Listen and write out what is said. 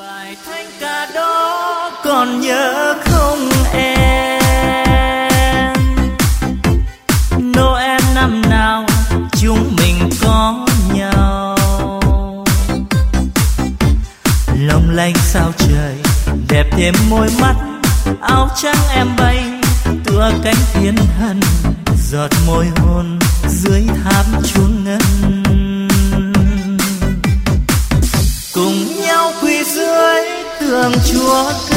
bài thánh ca đó còn nhớ không em? Noel năm nào chúng mình có nhau, long lanh sao trời đẹp thêm môi mắt, áo trắng em bay tựa cánh thiên thần, giọt môi hôn dưới tháp chuông ngân. Cùng nhau quỳ dưới tường Chúa